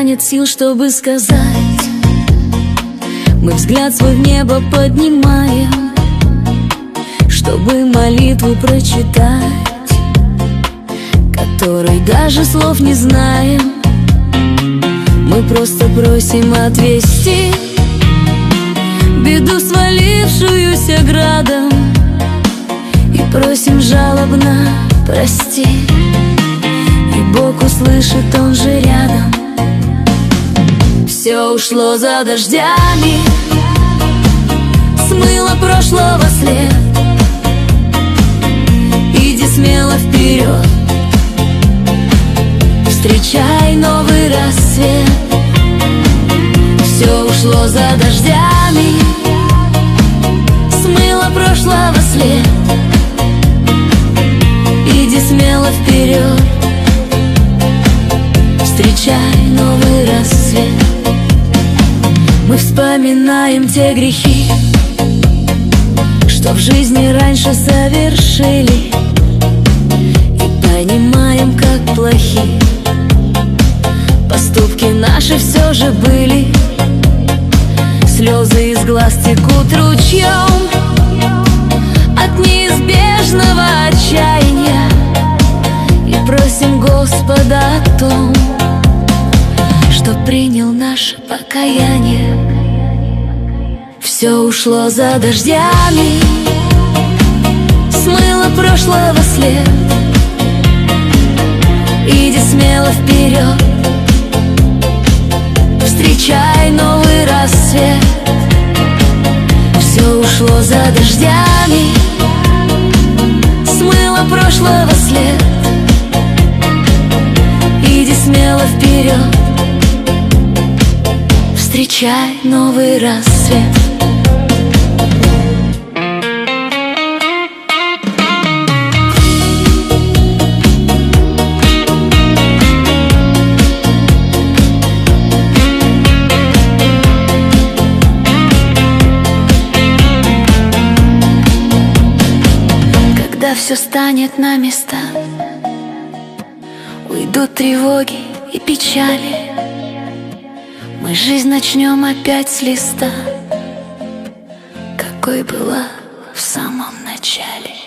нет сил, чтобы сказать. Мы взгляд свой в небо поднимаем, чтобы молитву прочитать, которой даже слов не знаем. Мы просто просим отвести беду, свалившуюся градом, и просим жалобно прости, и Бог услышит, Он же рядом. Все ушло за дождями, смыло прошлого след. Иди смело вперед, встречай новый рассвет. Все ушло за дождями, смыло прошлого след. Иди смело вперед, встречай новый рассвет. Мы вспоминаем те грехи, что в жизни раньше совершили, и понимаем, как плохи поступки наши все же были. Слезы из глаз текут ручьем от неизбежного отчаяния, и просим Господа о том, что принял наше покаяние. Все ушло за дождями, смыло прошлого след. Иди смело вперед, встречай новый рассвет. Все ушло за дождями, смыло прошлого след. Иди смело вперед, встречай новый рассвет. Когда все станет на места, уйдут тревоги и печали, мы жизнь начнем опять с листа, какой была в самом начале.